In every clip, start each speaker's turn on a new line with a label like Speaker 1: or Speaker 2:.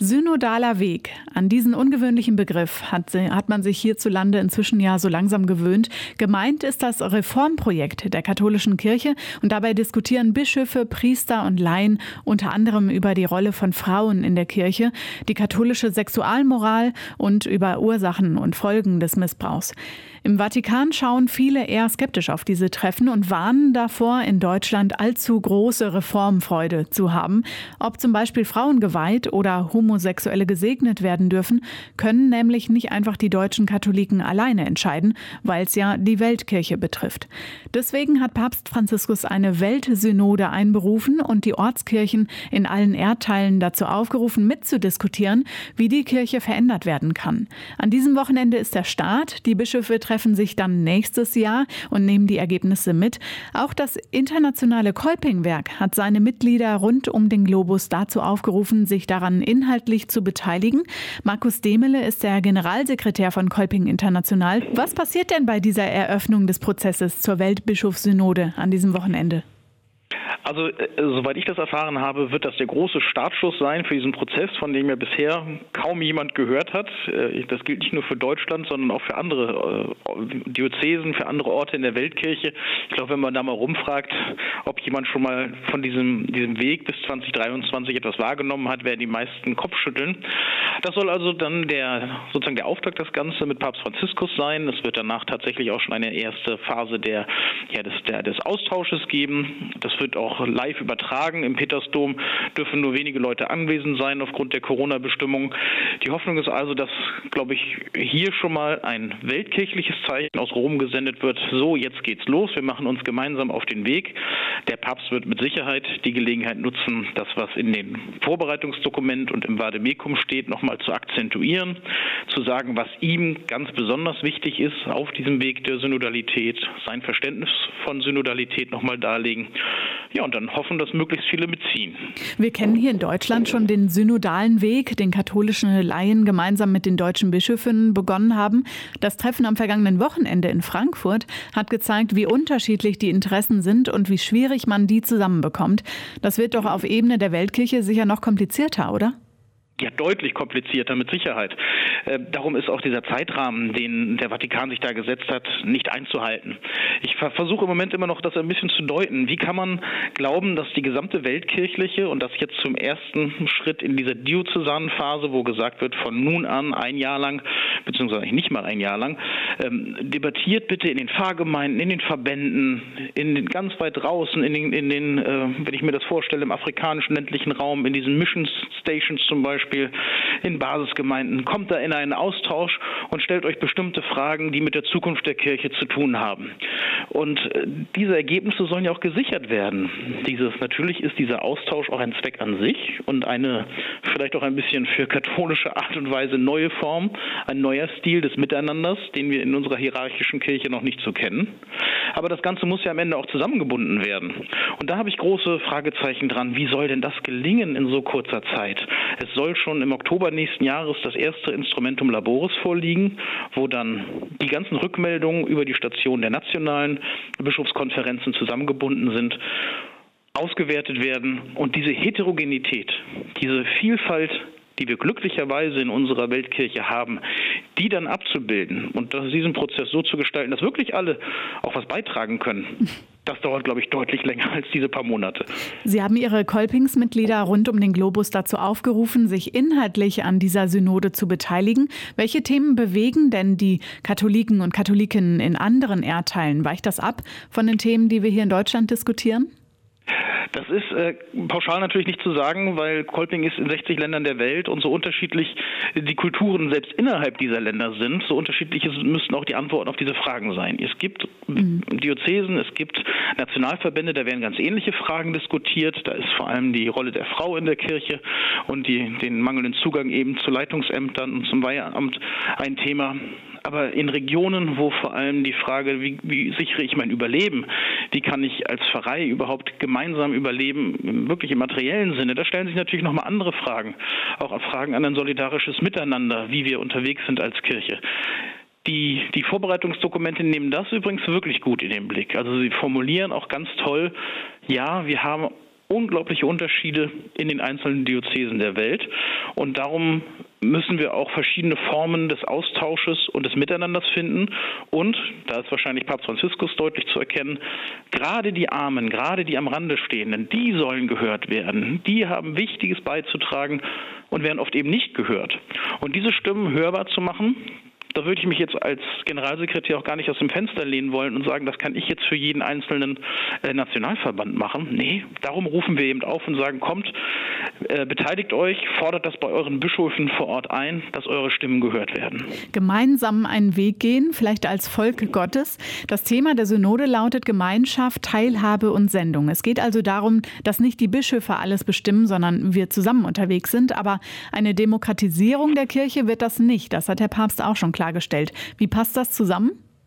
Speaker 1: Synodaler Weg. An diesen ungewöhnlichen Begriff hat man sich hierzulande inzwischen ja so langsam gewöhnt. Gemeint ist das Reformprojekt der katholischen Kirche und dabei diskutieren Bischöfe, Priester und Laien unter anderem über die Rolle von Frauen in der Kirche, die katholische Sexualmoral und über Ursachen und Folgen des Missbrauchs. Im Vatikan schauen viele eher skeptisch auf diese Treffen und warnen davor, in Deutschland allzu große Reformfreude zu haben. Ob zum Beispiel Frauen geweiht oder Homosexuelle gesegnet werden dürfen, können nämlich nicht einfach die deutschen Katholiken alleine entscheiden, weil es ja die Weltkirche betrifft. Deswegen hat Papst Franziskus eine Weltsynode einberufen und die Ortskirchen in allen Erdteilen dazu aufgerufen, mitzudiskutieren, wie die Kirche verändert werden kann. An diesem Wochenende ist der Start. Die Bischöfe treffen sich dann nächstes Jahr und nehmen die Ergebnisse mit. Auch das internationale Kolpingwerk hat seine Mitglieder rund um den Globus dazu aufgerufen, sich daran inhaltlich zu beteiligen. Markus Demele ist der Generalsekretär von Kolping International. Was passiert denn bei dieser Eröffnung des Prozesses zur Weltbischofssynode an diesem Wochenende?
Speaker 2: Also, soweit ich das erfahren habe, wird das der große Startschuss sein für diesen Prozess, von dem ja bisher kaum jemand gehört hat. Das gilt nicht nur für Deutschland, sondern auch für andere Diözesen, für andere Orte in der Weltkirche. Ich glaube, wenn man da mal rumfragt, ob jemand schon mal von diesem Weg bis 2023 etwas wahrgenommen hat, werden die meisten Kopf schütteln. Das soll also dann der Auftakt das Ganze mit Papst Franziskus sein. Es wird danach tatsächlich auch schon eine erste Phase des Austausches geben. Das wird auch live übertragen. Im Petersdom dürfen nur wenige Leute anwesend sein aufgrund der Corona-Bestimmungen. Die Hoffnung ist also, dass, glaube ich, hier schon mal ein weltkirchliches Zeichen aus Rom gesendet wird. So, jetzt geht's los. Wir machen uns gemeinsam auf den Weg. Der Papst wird mit Sicherheit die Gelegenheit nutzen, das, was in dem Vorbereitungsdokument und im Vademecum steht, nochmal zu akzentuieren, zu sagen, was ihm ganz besonders wichtig ist auf diesem Weg der Synodalität, sein Verständnis von Synodalität nochmal darlegen. Ja, und dann hoffen, dass möglichst viele mitziehen.
Speaker 1: Wir kennen hier in Deutschland schon den synodalen Weg, den katholische Laien gemeinsam mit den deutschen Bischöfen begonnen haben. Das Treffen am vergangenen Wochenende in Frankfurt hat gezeigt, wie unterschiedlich die Interessen sind und wie schwierig man die zusammenbekommt. Das wird doch auf Ebene der Weltkirche sicher noch komplizierter, oder?
Speaker 2: Ja, deutlich komplizierter, mit Sicherheit. Darum ist auch dieser Zeitrahmen, den der Vatikan sich da gesetzt hat, nicht einzuhalten. Ich versuche im Moment immer noch, das ein bisschen zu deuten. Wie kann man glauben, dass die gesamte weltkirchliche und das jetzt zum ersten Schritt in dieser diözesanen Phase, wo gesagt wird, von nun an ein Jahr lang, beziehungsweise nicht mal ein Jahr lang, debattiert bitte in den Pfarrgemeinden, in den Verbänden, ganz weit draußen, wenn ich mir das vorstelle, im afrikanischen ländlichen Raum, in diesen Mission Stations zum Beispiel, in Basisgemeinden, kommt da in einen Austausch und stellt euch bestimmte Fragen, die mit der Zukunft der Kirche zu tun haben. Und diese Ergebnisse sollen ja auch gesichert werden. Natürlich ist dieser Austausch auch ein Zweck an sich und eine vielleicht auch ein bisschen für katholische Art und Weise neue Form, ein neuer Stil des Miteinanders, den wir in unserer hierarchischen Kirche noch nicht so kennen. Aber das Ganze muss ja am Ende auch zusammengebunden werden. Und da habe ich große Fragezeichen dran. Wie soll denn das gelingen in so kurzer Zeit? Es soll schon im Oktober nächsten Jahres das erste Instrumentum Laboris vorliegen, wo dann die ganzen Rückmeldungen über die Station der nationalen Bischofskonferenzen zusammengebunden sind, ausgewertet werden und diese Heterogenität, diese Vielfalt, die wir glücklicherweise in unserer Weltkirche haben, die dann abzubilden und diesen Prozess so zu gestalten, dass wirklich alle auch was beitragen können. Das dauert, glaube ich, deutlich länger als diese paar Monate.
Speaker 1: Sie haben Ihre Kolpingsmitglieder rund um den Globus dazu aufgerufen, sich inhaltlich an dieser Synode zu beteiligen. Welche Themen bewegen denn die Katholiken und Katholikinnen in anderen Erdteilen? Weicht das ab von den Themen, die wir hier in Deutschland diskutieren?
Speaker 2: Das ist pauschal natürlich nicht zu sagen, weil Kolping ist in 60 Ländern der Welt und so unterschiedlich die Kulturen selbst innerhalb dieser Länder sind, so unterschiedlich müssten auch die Antworten auf diese Fragen sein. Es gibt Diözesen, es gibt Nationalverbände, da werden ganz ähnliche Fragen diskutiert. Da ist vor allem die Rolle der Frau in der Kirche und den mangelnden Zugang eben zu Leitungsämtern und zum Weiheamt ein Thema. Aber in Regionen, wo vor allem die Frage, wie sichere ich mein Überleben, wie kann ich als Pfarrei überhaupt gemeinsam überleben, wirklich im materiellen Sinne, da stellen sich natürlich nochmal andere Fragen. Auch Fragen an ein solidarisches Miteinander, wie wir unterwegs sind als Kirche. Die Vorbereitungsdokumente nehmen das übrigens wirklich gut in den Blick. Also sie formulieren auch ganz toll, ja, wir haben unglaubliche Unterschiede in den einzelnen Diözesen der Welt. Und darum müssen wir auch verschiedene Formen des Austausches und des Miteinanders finden. Und, da ist wahrscheinlich Papst Franziskus deutlich zu erkennen, gerade die Armen, gerade die am Rande Stehenden, die sollen gehört werden. Die haben Wichtiges beizutragen und werden oft eben nicht gehört. Und diese Stimmen hörbar zu machen, da würde ich mich jetzt als Generalsekretär auch gar nicht aus dem Fenster lehnen wollen und sagen, das kann ich jetzt für jeden einzelnen Nationalverband machen. Nee, darum rufen wir eben auf und sagen, kommt, beteiligt euch, fordert das bei euren Bischöfen vor Ort ein, dass eure Stimmen gehört werden.
Speaker 1: Gemeinsam einen Weg gehen, vielleicht als Volk Gottes. Das Thema der Synode lautet Gemeinschaft, Teilhabe und Sendung. Es geht also darum, dass nicht die Bischöfe alles bestimmen, sondern wir zusammen unterwegs sind. Aber eine Demokratisierung der Kirche wird das nicht. Das hat der Papst auch schon klargestellt. Wie passt das zusammen?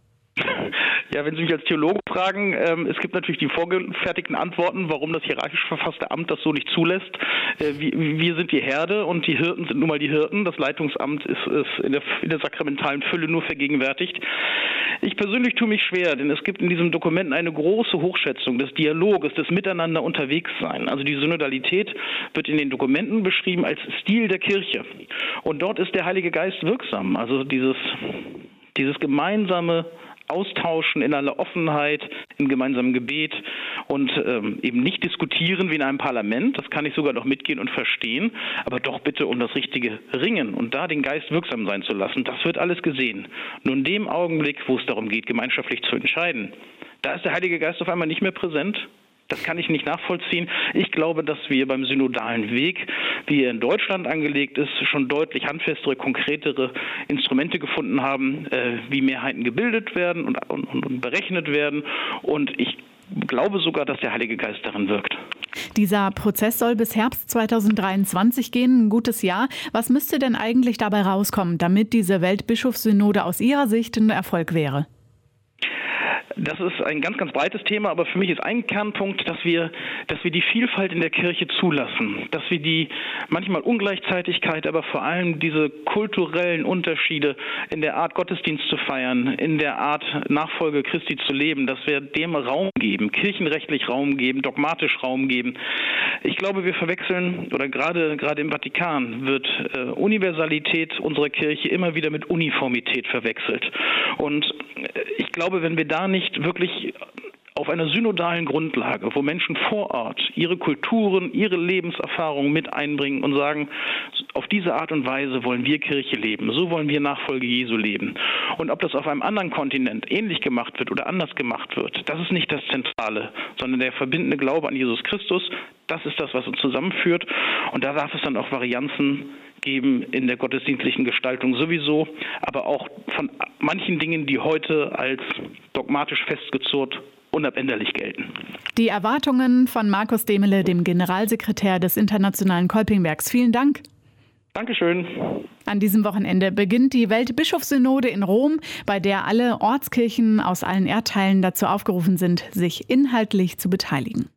Speaker 2: Ja, wenn Sie mich als Theologen fragen, es gibt natürlich die vorgefertigten Antworten, warum das hierarchisch verfasste Amt das so nicht zulässt. Wir sind die Herde und die Hirten sind nun mal die Hirten. Das Leitungsamt ist in der sakramentalen Fülle nur vergegenwärtigt. Ich persönlich tue mich schwer, denn es gibt in diesem Dokument eine große Hochschätzung des Dialoges, des Miteinander unterwegs sein. Also die Synodalität wird in den Dokumenten beschrieben als Stil der Kirche. Und dort ist der Heilige Geist wirksam. Also dieses gemeinsame Austauschen in aller Offenheit, im gemeinsamen Gebet und eben nicht diskutieren wie in einem Parlament. Das kann ich sogar noch mitgehen und verstehen, aber doch bitte um das richtige Ringen und da den Geist wirksam sein zu lassen. Das wird alles gesehen. Nur in dem Augenblick, wo es darum geht, gemeinschaftlich zu entscheiden, da ist der Heilige Geist auf einmal nicht mehr präsent. Das kann ich nicht nachvollziehen. Ich glaube, dass wir beim synodalen Weg, wie er in Deutschland angelegt ist, schon deutlich handfestere, konkretere Instrumente gefunden haben, wie Mehrheiten gebildet werden und berechnet werden. Und ich glaube sogar, dass der Heilige Geist darin wirkt.
Speaker 1: Dieser Prozess soll bis Herbst 2023 gehen, ein gutes Jahr. Was müsste denn eigentlich dabei rauskommen, damit diese Weltbischofssynode aus Ihrer Sicht ein Erfolg wäre?
Speaker 2: Das ist ein ganz, ganz breites Thema, aber für mich ist ein Kernpunkt, dass wir die Vielfalt in der Kirche zulassen, dass wir die manchmal Ungleichzeitigkeit, aber vor allem diese kulturellen Unterschiede in der Art, Gottesdienst zu feiern, in der Art, Nachfolge Christi zu leben, dass wir dem Raum geben, kirchenrechtlich Raum geben, dogmatisch Raum geben. Ich glaube, wir verwechseln, oder gerade im Vatikan wird Universalität unserer Kirche immer wieder mit Uniformität verwechselt. Und ich glaube, wenn wir da nicht wirklich auf einer synodalen Grundlage, wo Menschen vor Ort ihre Kulturen, ihre Lebenserfahrungen mit einbringen und sagen, auf diese Art und Weise wollen wir Kirche leben, so wollen wir Nachfolge Jesu leben. Und ob das auf einem anderen Kontinent ähnlich gemacht wird oder anders gemacht wird, das ist nicht das Zentrale, sondern der verbindende Glaube an Jesus Christus, das ist das, was uns zusammenführt. Und da darf es dann auch Varianzen geben in der gottesdienstlichen Gestaltung sowieso, aber auch von manchen Dingen, die heute als dogmatisch festgezurrt unabänderlich gelten.
Speaker 1: Die Erwartungen von Markus Demele, dem Generalsekretär des Internationalen Kolpingwerks. Vielen Dank.
Speaker 2: Dankeschön.
Speaker 1: An diesem Wochenende beginnt die Weltbischofssynode in Rom, bei der alle Ortskirchen aus allen Erdteilen dazu aufgerufen sind, sich inhaltlich zu beteiligen.